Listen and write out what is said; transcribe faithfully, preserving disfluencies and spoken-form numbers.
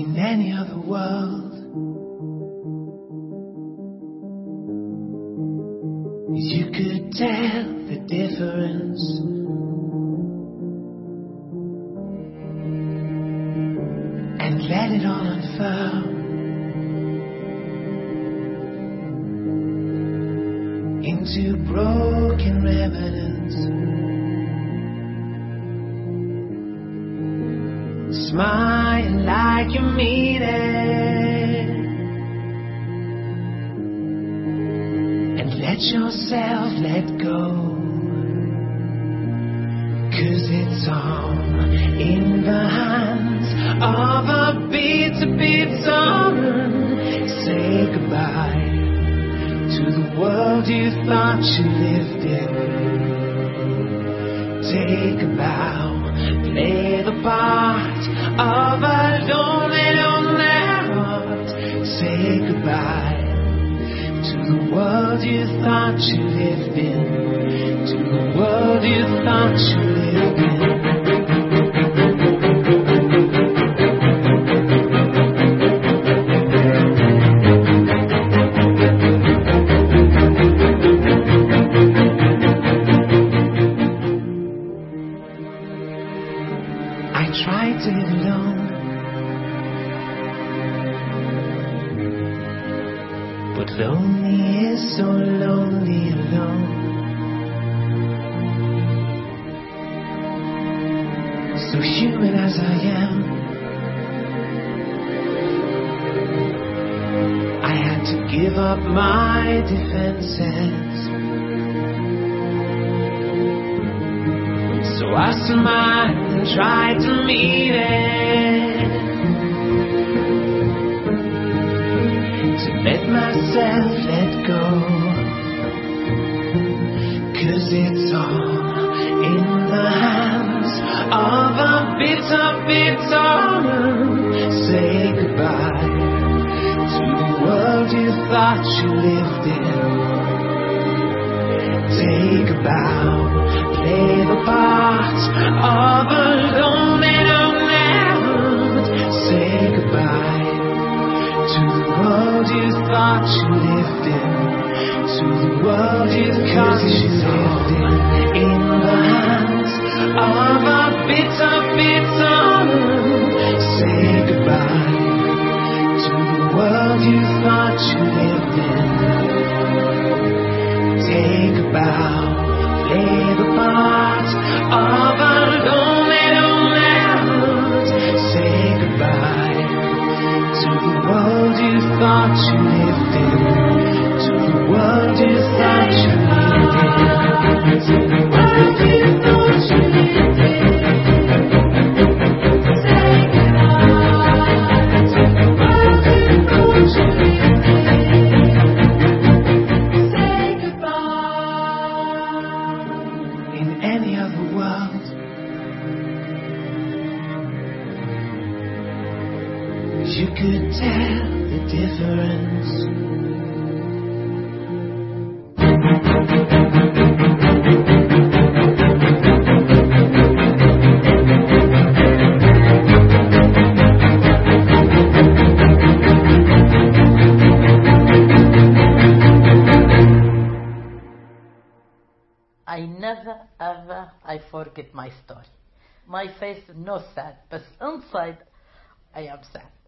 In any other world, you could tell the difference. And let it all unfurl into broken remnants. Smile like you mean it, and let yourself let go, 'cause it's all in the hands of a beat-to-beat song. Say goodbye to the world you thought you lived in. Take a bow, play the part of a lonely, lonely heart. Say goodbye to the world you thought you lived in, to the world you thought you lived in. Tried to live alone, but lonely is so lonely alone. So human as I am, I had to give up my defenses. So I smiled and tried to meet it, to let myself let go, 'cause it's all in the hands of a bitter, bitter moon. Say goodbye to the world you thought you lived in. Take a bow, play the part of a lonely, lonely heart. Say goodbye to the world you thought you lived in, to the world you thought you lived in. In the hands of a bitter, bitter moon. Say goodbye to the world you thought you lived in. Take a bow, play the part of a lonely, lonely heart. Say goodbye to the world you thought you lived in, to the world you thought you lived in, to the world you thought you lived in. Say goodbye to the world you thought you lived in. You could tell the difference. I never ever I forget my story. My face no sad, but inside I am sad.